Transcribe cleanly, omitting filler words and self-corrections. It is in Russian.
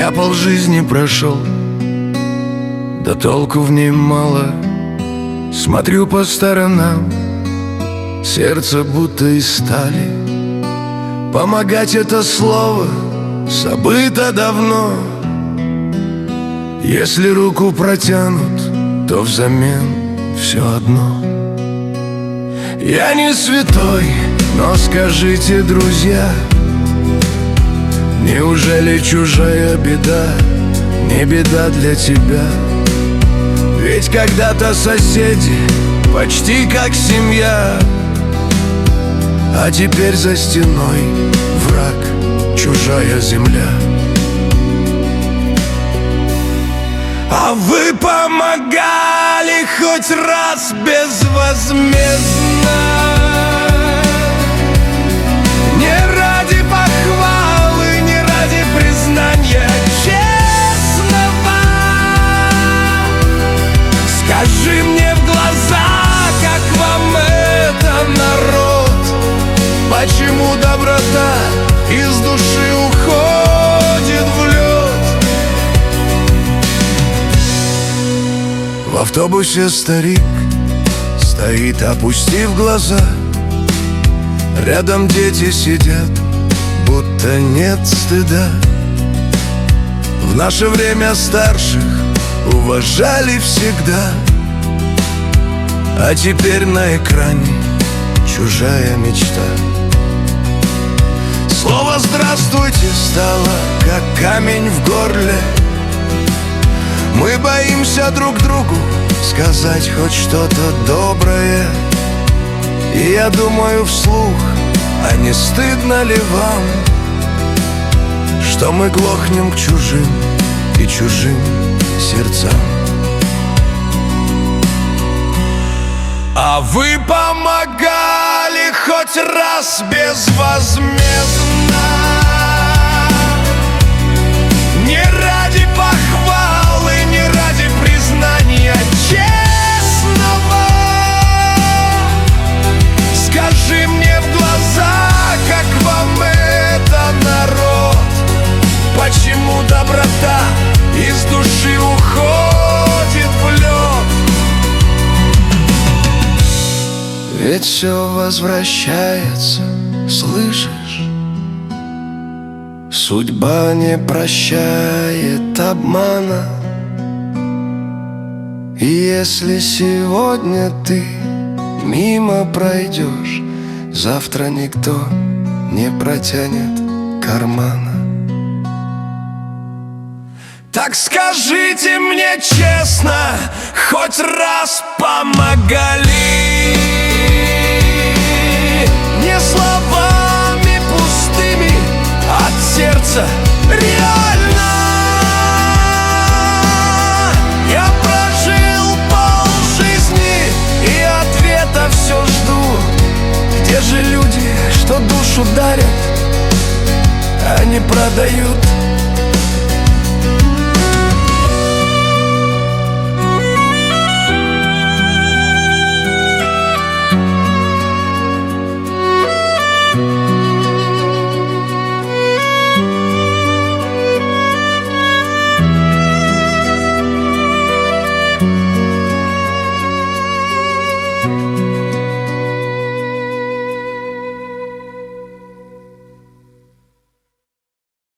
Я полжизни прошел, да толку в ней мало. Смотрю по сторонам, сердце будто из стали. Помогать — это слово забыто давно. Если руку протянут, то взамен все одно. Я не святой, но скажите, друзья, неужели чужая беда не беда для тебя? Ведь когда-то соседи почти как семья, а теперь за стеной враг, чужая земля. А вы помогали хоть раз безвозмездно, не ради похвалы, не ради признания честного. Скажи мне в глаза, как вам это, народ? Почему доброта из души уходит в лед? В автобусе старик стоит, опустив глаза. Рядом дети сидят, будто нет стыда. В наше время старших уважали всегда, а теперь на экране чужая мечта. Слово «здравствуйте» стало как камень в горле. Мы боимся друг другу сказать хоть что-то доброе. И я думаю вслух, а не стыдно ли вам, что мы глохнем к чужим и чужим сердцам? А вы помогали хоть раз безвозмездно, не ради похвалы, не ради признания честного. Скажи мне в глаза, как вам это, народ? Почему доброта из души уходит в лед? Ведь все возвращается, слышишь? Судьба не прощает обмана. И если сегодня ты мимо пройдешь, завтра никто не протянет кармана. Так скажите мне честно, хоть раз помогали? Не словами пустыми, от сердца реально. Я прожил полжизни и ответа все жду. Где же люди, что душу дарят, а не продают?